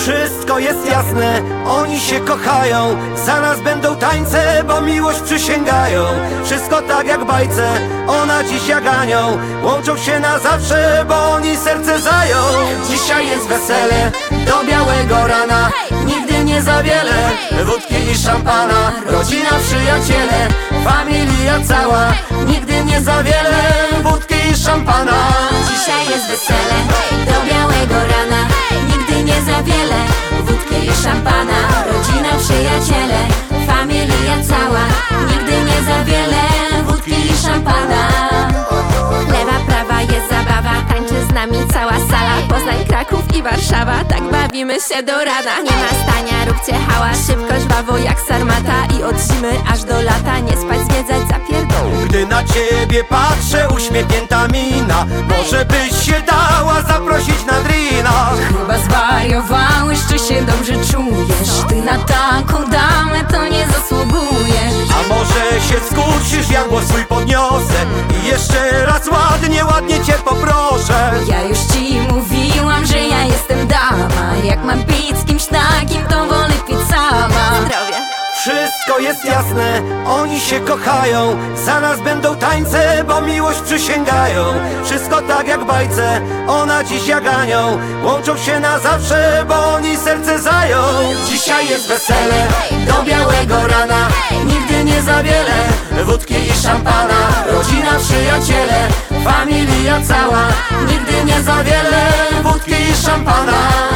Wszystko jest jasne, oni się kochają. Zaraz będą tańce, bo miłość przysięgają. Wszystko tak jak w bajce, ona dziś jak anioł. Łączą się na zawsze, bo oni serce zają. Dzisiaj jest wesele, do białego rana. Nigdy nie za wiele, wódki i szampana. Rodzina, przyjaciele, familia cała. Nigdy nie za wiele, wódki i szampana. Dzisiaj jest wesele, do białego rana. Nigdy nie za wiele, wódki i szampana. Rodzina, przyjaciele, familia cała. Nigdy nie za wiele, wódki i szampana. Lewa, prawa, jest zabawa. Tańczy z nami cała sala. Poznań, Kraków i Warszawa. Tak bawimy się do rana. Nie ma stania, róbcie hałas. Szybko, żwawo jak sarmata. I od zimy aż do lata. Nie spać, zwiedzać, zapierdol. Gdy na ciebie patrzę, uśmiechnięta mina. Może byś się dała zaprosić na drina. Chyba zwariowałeś, czy się dobrze czujesz? Ty na taką damę to nie zasługujesz. A może się skurczysz, ja głos swój podniosę i jeszcze raz ładnie, ładnie cię poproszę. Ja już ci mówiłam, że ja jestem dama. Jak mam pić z kimś takim, to wolę pić sama. Zdrowie. Wszystko jest jasne, oni się kochają. Zaraz będą tańce, bo miłość przysięgają. Wszystko tak jak w bajce, ona dziś jak anioł. Łączą się na zawsze, bo oni serce zają. Dzisiaj jest wesele, do białego rana. Nigdy nie za wiele, wódki i szampana. Rodzina, przyjaciele, familia cała. Nigdy nie za wiele, wódki i szampana.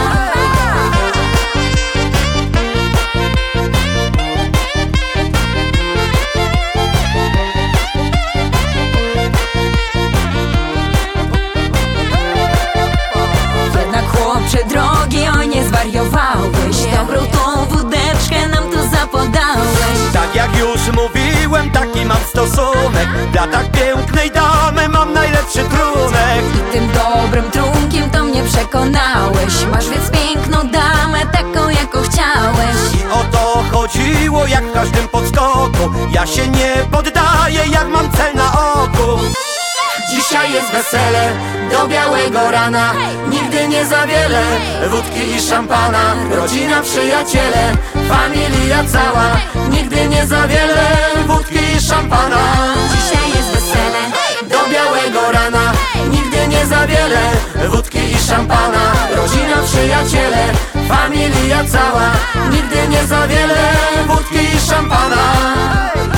Chłopcze drogi, oj nie zwariowałeś. Dobrą tą wódeczkę nam tu zapodałeś. Tak jak już mówiłem, taki mam stosunek. Dla tak pięknej damy mam najlepszy trunek. I tym dobrym trunkiem to mnie przekonałeś. Masz więc piękną damę, taką jaką chciałeś. I o to chodziło jak w każdym podskoku. Ja się nie poddaję, jak mam cel na oku. Dzisiaj jest wesele, do białego rana. Nigdy nie za wiele, wódki i szampana. Rodzina, przyjaciele, familia cała. Nigdy nie za wiele, wódki i szampana. Dzisiaj jest wesele, Do białego rana. Nigdy nie za wiele, wódki i szampana. Rodzina, przyjaciele, familia cała. Nigdy nie za wiele, wódki i szampana.